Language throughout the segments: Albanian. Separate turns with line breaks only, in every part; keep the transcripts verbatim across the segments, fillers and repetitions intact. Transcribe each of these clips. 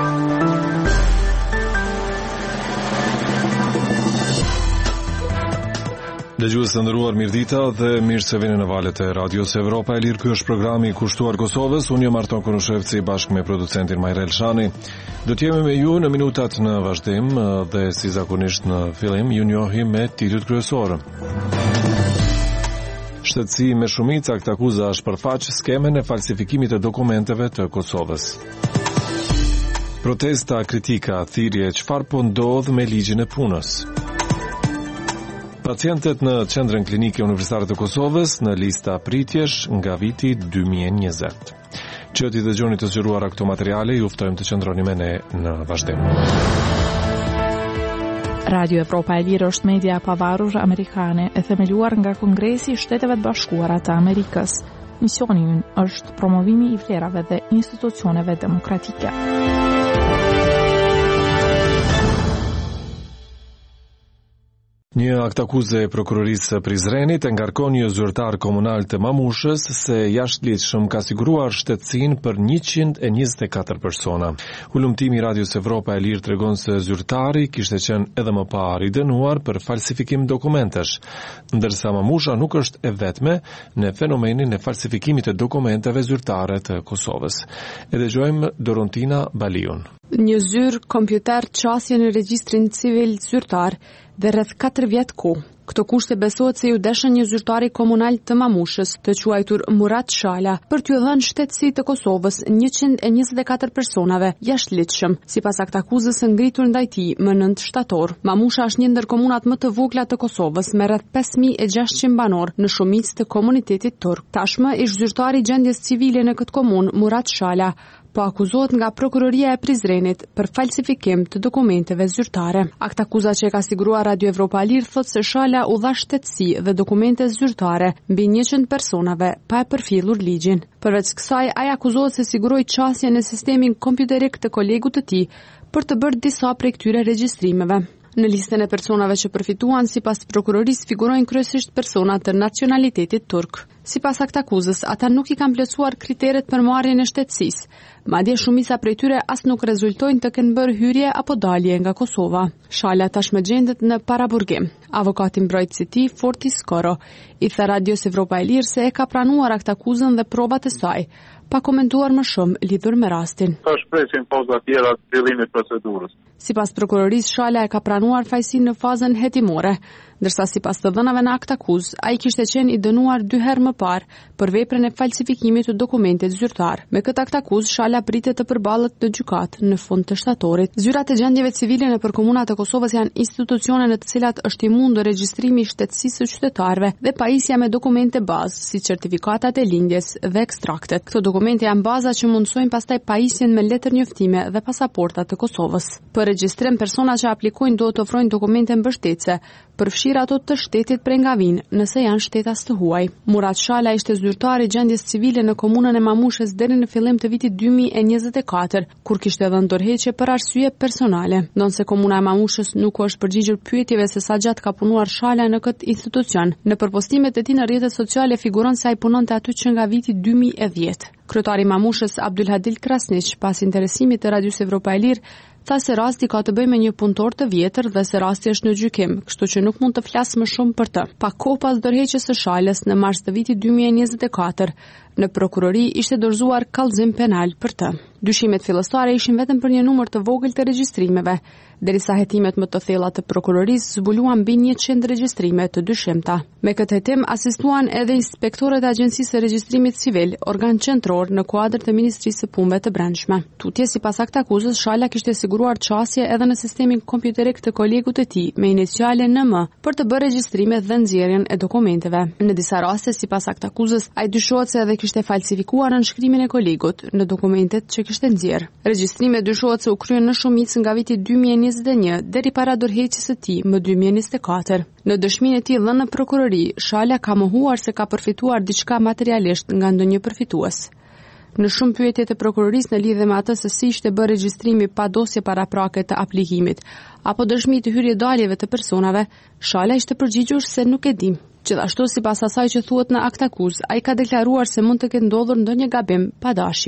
Dëgjues të nderuar, mirëdita dhe mirë se vini në valët e Radios Evropa e Lirë. Ky është programi i kushtuar Kosovës. Unë jam Arton Kurushevci bashkë me producentin Majrel Shani. Do të jemi me ju në minutat në vazhdim dhe si zakonisht në fillim ju njohim me titujt kryesorë. Shtetësi me shumicë akt akuza është përfaq skemën e falsifikimit të dokumenteve të Kosovës. Protesta, kritika, thirrje, çfarë po ndodh me ligjin e punës? Pacientët në Qendrën Klinike Universitare të Kosovës në lista pritjesh nga viti dy mijë e njëzet. Që t'i dëgjoni të zgjeruara këto materiale, ju ftojmë të qëndroni me ne në vazhdim.
Radio Evropa e Lirë është media e pavarur amerikane e themeluar nga Kongresi i Shteteve të Bashkuara të Amerikës. Misioni i ynë është promovimi i vlerave dhe institucioneve demokratike.
Një akt akuze e prokurorisë së Prizrenit e ngarkon një zyrtar komunal të Mamushës se jashtëligjshëm ka siguruar shtetësinë për njëqind e njëzet e katër persona. Hulumtimi i Radios Evropa e Lirë tregon se zyrtari kishte qenë edhe më parë i dënuar për falsifikim dokumentesh, ndërsa Mamusha nuk është e vetme në fenomenin e falsifikimit të dokumenteve zyrtare të Kosovës. E dëgjojmë Dorontina Baliun.
Një zyrë kompjuter qasje në regjistrin civil zyrtar dhe rreth katër vjet kohë. Këto kushte besohet se ju deshën një zyrtari komunal të Mamushës, të quajtur Murat Shala, për t'ju dhënë shtetësi të Kosovës njëqind e njëzet e katër personave jashtëligjshëm, sipas akt akuzës së ngritur ndaj tij më nëntë shtator. Mamusha është një ndër komunat më të vogla të Kosovës me rreth pesë mijë e gjashtëqind banor në shumicë të komunitetit turk. Tashmë ish zyrtari gjendjes civile në këtë komunë, Murat Shala, po akuzohet nga prokuroria e Prizrenit për falsifikim të dokumenteve zyrtare. Akt akuza që e ka siguruar Radio Evropa e Lirë thotë se Shala u dha shtetësi dhe dokumente zyrtare mbi njëqind personave pa e përfillur ligjin. Përveç kësaj, ai akuzohet se siguroi qasje në sistemin kompjuterik të kolegut të tij për të bërë disa prej këtyre regjistrimeve. Në listën e personave që përfituan, sipas prokurorisë, figurojnë kryesisht persona të nacionalitetit turk. Sipas akt akuzës, ata nuk i kanë plotësuar kriteret për marrjen e shtetësisë. Madje shumica prej tyre as nuk rezultojnë të kenë bërë hyrje apo dalje nga Kosova. Shala tashmë gjendet në paraburgim. Avokati mbrojtësi i tij, Forti Skoro, i tha Radios Evropa e Lirë se e ka pranuar akt akuzën dhe provat e saj, pa komentuar më shumë lidhur me rastin.
Ka shpresin poza tjera të fillimit procedurës.
Sipas prokurorisë, Shala e ka pranuar fajsinë në fazën hetimore, ndërsa sipas të dhënave në akt akuzë, ai kishte qenë i dënuar dy herë më parë për veprën e falsifikimit të dokumentit zyrtar. Me këtë akt akuzë, Shala pritet të përballet në gjykatë në fund të shtatorit. Zyrat e gjendjeve civile nëpër komunat e Kosovës janë institucione në të cilat është i mundur regjistrimi i shtetësisë së qytetarëve dhe pajisja me dokumente bazë, si certifikatat e lindjes dhe ekstraktet. Këto dokumente janë baza që mundsojnë pastaj pajisjen me letër njoftime dhe pasaporta të Kosovës. Për regjistrim, persona që aplikojnë duhet të ofrojnë dokumente mbështetëse, përfshirë ato të shtetit prej nga vinë, nëse janë shtetas të huaj. Murat Shala ishte zyrtari gjendjes civile në komunën e Mamushës deri në fillim të vitit dy mijë e njëzet e katër, kur kishte dhënë dorëheqje për arsye personale. Ndonse komuna e Mamushës nuk është përgjigjur pyetjeve se sa gjatë ka punuar Shala në këtë institucion. Në përpostimet e tij në rrjetet sociale figuron se ai punonte aty që nga viti dy mijë e dhjetë. Kryetari i Mamushës, Abdulhadil Krasniq, pas interesimit të Radios Evropa e Lirë, tha se rasti ka të bëjë me një punëtor të vjetër dhe se rasti është në gjykim, kështu që nuk mund të flas më shumë për të. Pa kohë pas dorëheqjes së Shalës në mars të vitit dy mijë e njëzet e katër, në prokurori ishte dorëzuar kallëzim penal për të. Dyshimet fillestare ishin vetëm për një numër të vogël të regjistrimeve, derisa hetimet më të thella të prokurorisë zbuluan mbi njëqind regjistrime të dyshimta. Me këtë hetim asistuan edhe inspektorët e Agjencisë së Regjistrimit Civil, organ qendror në kuadër të Ministrisë së Punëve të Brendshme. Tutje sipas akt akuzës, Shala kishte siguruar qasje edhe në sistemin kompjuterik të kolegut të tij me iniciale N M për të bërë regjistrimet dhe nxjerrjen e dokumenteve. Në disa raste, sipas akt akuzës, ai dyshohet se edhe kishte falsifikuar nënshkrimin e kolegut në dokumentet që kishte nxjerr. Regjistrimet dyshohet se u kryen në shumicë nga viti dy mijë e njëzet e një deri para dorëheqjes së tij më dy mijë e njëzet e katër. Në dëshminë e tij dhënë në prokurori, Shala ka mohuar se ka përfituar diçka materialisht nga ndonjë përfitues. Në shumë pyetje të prokurorisë në lidhje me atë se si ishte bërë regjistrimi pa dosje paraprake të aplikimit apo dëshmi të hyrje-daljeve të personave, Shala ishte përgjigjur se nuk e di. Gjithashtu, sipas asaj që thuhet në akt akuzë, ai ka deklaruar se mund të ketë ndodhur ndonjë gabim pa dashje.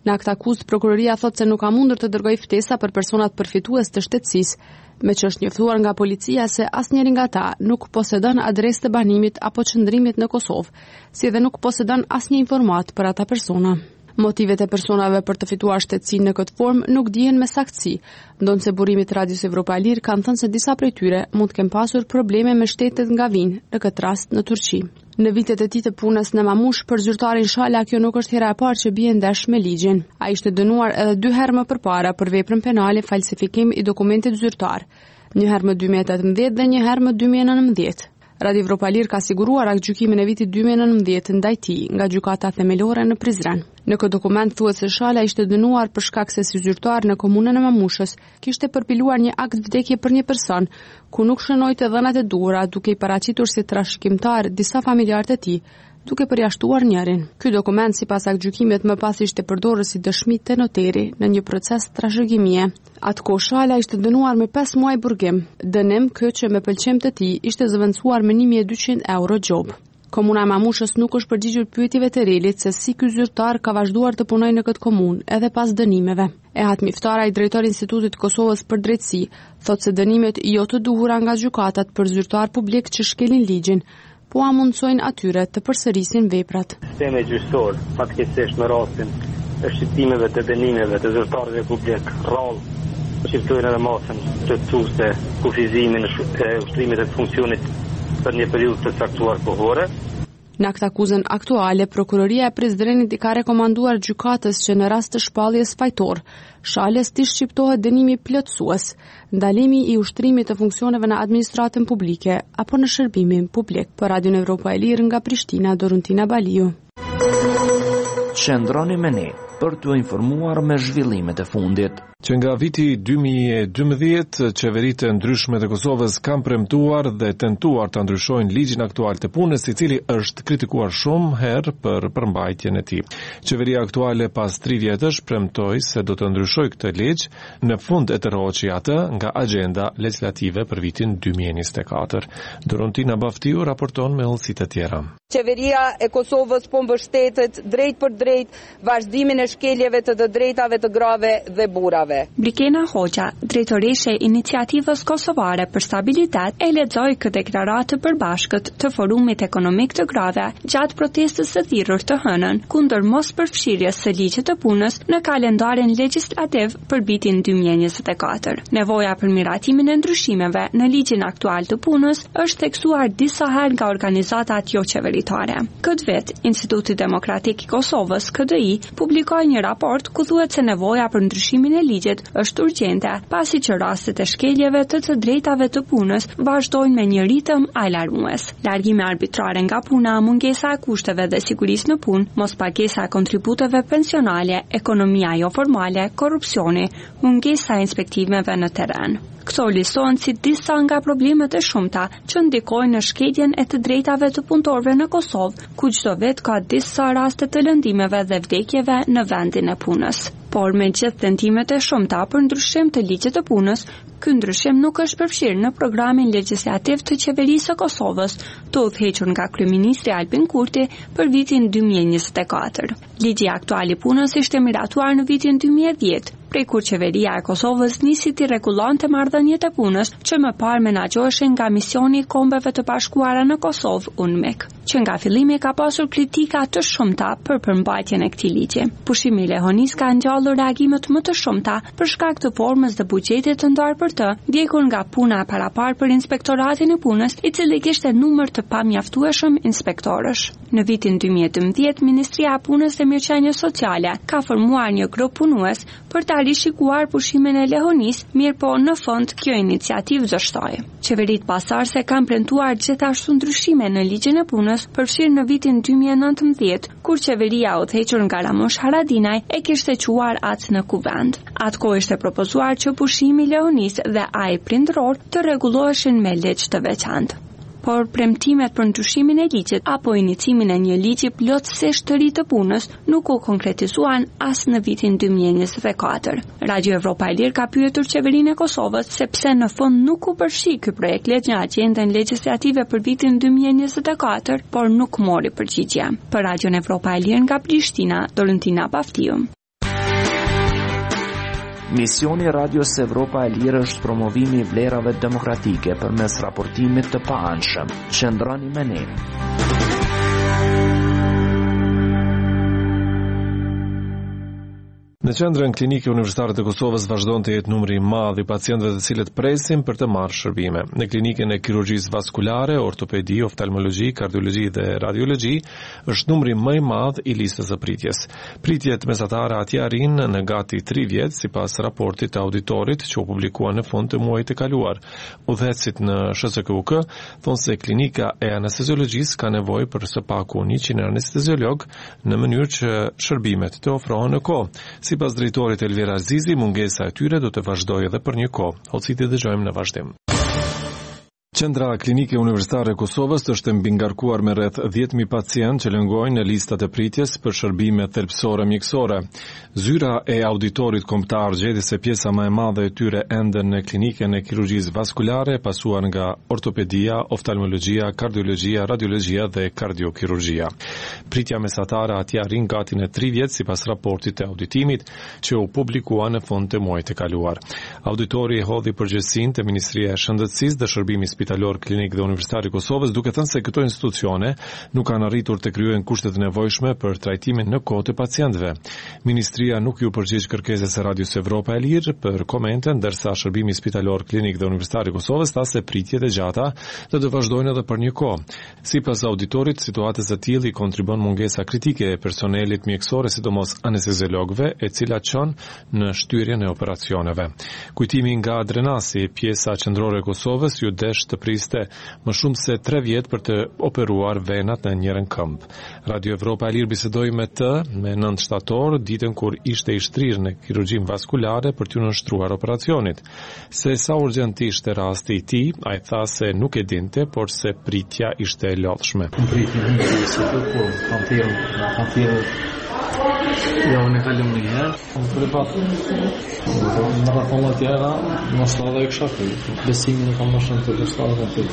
Në akt akuzë, prokuroria thotë se nuk ka mundur të dërgojë ftesa për personat përfitues të shtetësisë, me që është njoftuar nga policia se asnjëri nga ta nuk posedon adresë të banimit apo qëndrimit në Kosovë, si dhe nuk posedon asnjë informat për ata persona. Motivet e personave për të fituar shtetësinë në këtë formë nuk dihen me saktësi, ndonse burimit Radios Evropa e Lirë kanë thënë se disa prej tyre mund të kenë pasur probleme me shtetet nga vinë, në këtë rast në Turqi. Në vitet e tij të punës në Mamush për zyrtarin Shala, kjo nuk është hera e parë që bie ndesh me ligjin. Ai ishte dënuar edhe dy herë më përpara për veprën penale falsifikim i dokumentit zyrtar, një herë më dy mijë e tetëmbëdhjetë dhe një herë më dy mijë e nëntëmbëdhjetë. Radio Evropa e Lirë ka siguruar aktgjykimin e vitit dy mijë e nëntëmbëdhjetë ndaj tij nga gjykata themelore në Prizren. Në këtë dokument thuhet se Shala ishte dënuar për shkak se si zyrtar në komunën e Mamushës kishte përpiluar një akt vdekje për një person, ku nuk shënoi të dhënat e duhura, duke i paraqitur si trashëgimtar disa familjarët e tij, duke përjashtuar njërin. Ky dokument sipas aktgjykimit më pas ishte përdorur si dëshmi te noteri në një proces trashëgimie. Atkoh Shala ishte dënuar me pesë muaj burgim, dënim kë që me pëlqim të tij ishte zëvendësuar me një mijë e dyqind euro gjob. Komuna e Mamushës nuk është përgjigjur pyetjeve të relit se si ky zyrtar ka vazhduar të punojë në këtë komunë edhe pas dënimeve. Ehat Miftara, i drejtori Institutit Kosovës për Drejtësi, thotë se dënimet jo të duhura nga gjykatat për zyrtar publik që shkelin ligjin, po amundsojnë atyre të përsërisin veprat.
Sistemi gjyqësor, fatkeqësisht në rastin e shqiptimeve të dënimeve të zyrtarëve publik, rrallë shqiptojnë edhe masën plotësuese kufizimin e ushtrimit të funksionit për një periudhë të caktuar kohore.
Në akt akuzën aktuale, prokuroria e Prizrenit i ka rekomanduar gjykatës që në rast të shpalljes fajtor, Shalës t'i shqiptohet dënimi plotësues, ndalimi i ushtrimit të funksioneve në administratën publike apo në shërbimin publik. Për Radion Evropa e Lirë nga Prishtina, Doruntina Baliu.
Qëndroni me ne për t'u informuar me zhvillimet e fundit.
Që nga viti dy mijë e dymbëdhjetë, qeveritë e ndryshme të Kosovës kanë premtuar dhe tentuar të ndryshojnë ligjin aktual të punës, i cili është kritikuar shumë herë për përmbajtjen e tij. Qeveria aktuale pas tri vjetësh premtoi se do të ndryshojë këtë ligj, në fund e tërhoqi atë nga agjenda legislative për vitin dy mijë e njëzet e katër. Dorontina Baftiu raporton me ëllësitë të tjera.
Qeveria e Kosovës po mbështetet drejt për drejt vazhdimin e shkeljeve të të drejtave të grave dhe burrave.
Blikena Hoxha, drejtoreshe e Iniciativës Kosovare për Stabilitet, e lexoi këtë deklaratë të përbashkët të Forumit Ekonomik të Grave gjatë protestës së thirrur të hënën kundër mos përfshirjes së ligjit të punës në kalendarin legjislativ për vitin dy mijë e njëzet e katër. Nevoja për miratimin e ndryshimeve në ligjin aktual të punës është theksuar disa herë nga organizatat jo qeveritare. Këtë vit, Instituti Demokratik i Kosovës, K D I, publikoi një raport ku thuhet se nevoja për ndryshimin e ligjit është urgjente, pasi që rastet e shkeljeve të të drejtave të punës vazhdojnë me një ritëm alarmues. Largime arbitrare nga puna, mungesa e kushteve dhe sigurisë në punë, mospagesa e kontributeve pensionale, ekonomia jo formale, korrupsioni, mungesa e inspektimeve në terren. Këto listohen si disa nga problemet e shumta që ndikojnë në shkeljen e të drejtave të punëtorëve në Kosovë, ku çdo vit ka disa raste të lëndimeve dhe vdekjeve në vendin e punës. Por me gjithë tentimet e shumta për ndryshim të ligjit të punës, ky ndryshim nuk është përfshirë në programin legjislativ të qeverisë së Kosovës, të udhëhequr nga kryeministri Albin Kurti për vitin dy mijë e njëzet e katër. Ligji aktual i punës ishte miratuar në vitin dy mijë e dhjetë, prej kur qeveria e Kosovës nisi të rregullonte marrëdhëniet e punës që më parë menaxhoheshin nga misioni i Kombeve të Bashkuara në Kosovë, U N M I K, që nga fillimi ka pasur kritika të shumta për përmbajtjen e këtij ligji. Pushimi i lehonis ka ngjallur reagimet më të shumta për shkak të formës dhe buxhetit të ndarë për të, ndjekur nga puna e parapar për Inspektoratin e Punës, i cili kishte numër të pamjaftueshëm inspektorësh. Në vitin dy mijë e dymbëdhjetë, Ministria e Punës dhe Mirëqenies Sociale ka formuar një grup punues për ta rishikuar pushimin e lehonis, mirë po në fund kjo iniciativë zështoi. Qeveritë pasardhëse kanë premtuar gjithashtu ndryshime në ligjin e punës, përfshirë në vitin dy mijë e nëntëmbëdhjetë, kur qeveria udhëhequr nga Ramush Haradinaj e kishte quar atë në kuvend. Atko ishte propozuar që pushimi i lehonis dhe ai prindëror të rregulloheshin me ligj të veçantë. Por premtimet për ndryshimin e ligjit apo inicimin e një ligji plotësisht të ri të punës nuk u konkretizuan as në vitin dy mijë e njëzet e katër. Radio Evropa e Lirë ka pyetur qeverinë e Kosovës se pse në fund nuk u përfshi ky projekt ligj në agjendën legjislative për vitin dy mijë e njëzet e katër, por nuk mori përgjigje. Për Radio Evropa e Lirë nga Prishtina, Dorentina Baftiu.
Misioni Radios Evropa e Lirë është promovimi i vlerave demokratike përmes raportimit të paanshëm. Qëndroni me ne.
Në qendrën klinike universitare të Kosovës vazhdon të jetë numri i madh i pacientëve të cilët presin për të marrë shërbime. Në klinikën e kirurgjisë vaskulare, ortopedi, oftalmologji, kardiologji dhe radiologji është numri më i madh i listës së pritjes. Pritjet mesatare atje arrin në gati tri vjet sipas raportit të auditorit që u publikua në fund të muajit të kaluar. Udhëhecit në S S K U K thonë se klinika e anesteziologjisë ka nevojë për së paku njëqind anesteziolog në mënyrë që shërbimet të ofrohen në kohë. Sipas drejtorit Elvira Azizi, mungesa e tyre do të vazhdojë edhe për një kohë. Hoci të dëgjojmë në vazhdim. Qendra Klinike Universitare e Kosovës është mbingarkuar me rreth dhjetë mijë pacientë që lëngojnë në listat e pritjes për shërbime thelbësore mjekësore. Zyra e auditorit kombëtar gjeti se pjesa më e madhe e tyre ende në klinikën e kirurgjisë vaskulare, pasuar nga ortopedia, oftalmologjia, kardiologjia, radiologjia dhe kardiokirurgjia. Pritja mesatare atje arrin gati në tri vjet sipas raportit të auditimit që u publikua në fund të muajit të kaluar. Auditori e hodhi përgjegjësinë te Ministria e Shëndetësisë dhe Shërbimit Spitalor Klinik dhe Universitar i Kosovës, duke thënë se këto institucione nuk kanë arritur të krijojnë kushtet e nevojshme për trajtimin në kohë të pacientëve. Ministria nuk ju përgjigj kërkesës së Radios Evropa e Lirë për komente, ndërsa Shërbimi Spitalor Klinik dhe Universitar i Kosovës tha se pritjet e gjata do të vazhdojnë edhe për një kohë. Sipas auditorit, situatës së tillë i kontribon mungesa kritike e personelit mjekësor, sidomos anesteziologëve, e cila çon në shtyrjen e operacioneve. Kujtimi nga Drenasi, pjesa qendrore e Kosovës, ju desh të priste më shumë se tre vjet për të operuar venat në njërin këmbë. Radio Evropa e Lirë bisedoi me të me nëntë shtator, ditën kur ishte i shtrirë në kirurgjin vaskulare për t'u nënshtruar operacionit. Se sa urgjent ishte rasti i tij, ai tha se nuk e dinte, por se pritja ishte e lodhshme.
Pritja ishte se po kam thirrur, kam thirrur. Ja, unë e kalëm një herë, unë për e patë. Në rafona tjera, në stada e kësha për. Besimin e kam në shumë të stada e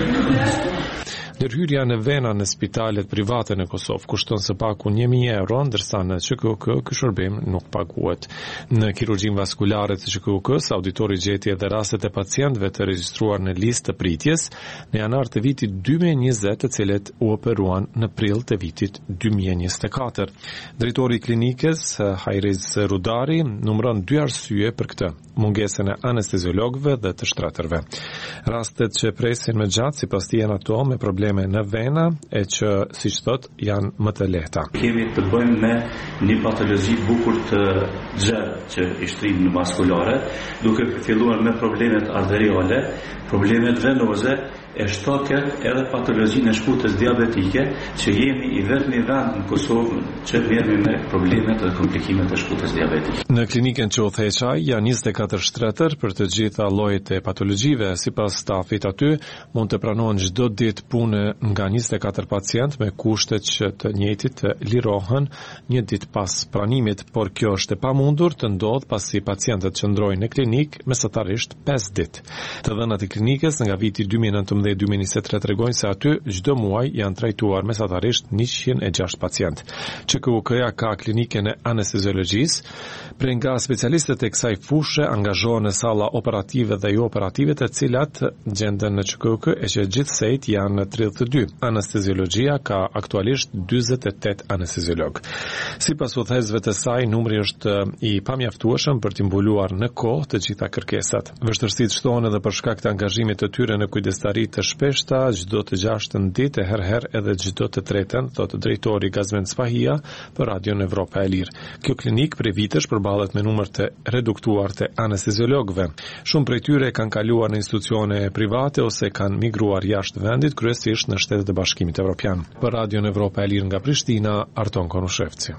për.
Ndërhyrja në vena në spitalet private në Kosovë kushton së paku një mijë euro, ndërsa në Q K U K ky shërbim nuk paguhet. Në kirurgjin vaskulare të Q K U K-s, auditori gjeti edhe rastet e pacientëve të regjistruar në listë të pritjes në janar të vitit dy mijë e njëzet, të cilët u operuan në prill të vitit dy mijë e njëzet e katër. Drejtori i klinikës, Hajriz Rudari, numëron dy arsye për këtë: mungesën e anesteziologëve dhe të shtretërve. Rastet që presin më gjatë sipas tij janë ato me probleme në vena e që, siç thot, janë më të lehta.
Kemi të bëjmë me një patologji bukur të gjerë që i shtrim në vaskulare, duke filluar me problemet arteriale, problemet venoze, e shtoke edhe patologjinë e shkutës diabetike, që jemi i vetmi vend në Kosovë që merremi me problemet dhe komplikimet e shkutës diabetike.
Në klinikën që u theqa janë njëzet e katër shtretër për të gjitha llojet e patologjive. Sipas stafit aty, mund të pranohen çdo ditë punë nga njëzet e katër pacientë me kushtet që të njëjtit të lirohen një ditë pas pranimit, por kjo është e pamundur të ndodhë pasi pacientët qëndrojnë në klinikë mesatarisht pesë ditë. Të dhënat e klinikës nga viti dy mijë e nëntëmbëdhjetë dhe dy mijë e njëzet e tre tregojnë se aty çdo muaj janë trajtuar mesatarisht njëqind e gjashtë pacientë. Q K U K-ja ka klinikën e anesteziologjisë. Prej nga specialistët e kësaj fushë angazhohen në salla operative dhe jo operative, të cilat gjenden në Q K U K e që gjithsejt janë tridhjetë e dy. Anesteziologjia ka aktualisht dyzet e tetë anesteziolog. Sipas udhëhecësve të saj, numri është i pamjaftueshëm për të mbuluar në kohë të gjitha kërkesat. Vështirësitë shtohen edhe për shkak të angazhimit të tyre në kujdestari të shpeshta, çdo të gjashtën ditë, herëherë edhe çdo të tretën, thotë drejtori Gazmen Spahia për Radion Evropa e Lirë. Kjo klinik prej vitesh përballet me numër të reduktuar të anesteziologëve. Shumë prej tyre kanë kaluar në institucione private ose kanë migruar jashtë vendit, kryesisht në Shtetet e Bashkimit Evropian. Për Radion Evropa e Lirë nga Prishtina, Arton Konushevci.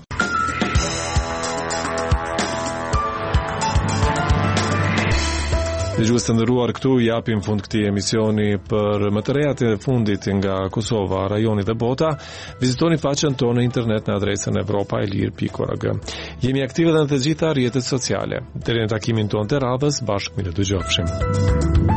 Dëgjues të nderuar, këtu japim fund këtij emisioni. Për më të rejat e fundit nga Kosova, rajoni dhe bota, vizitoni faqen tonë në internet në adresën evropa e lirë pikë org. Jemi aktive dhe në të gjitha rrjetet sociale. Deri në takimin tonë të radhës, bashkë mirë dëgjofshim.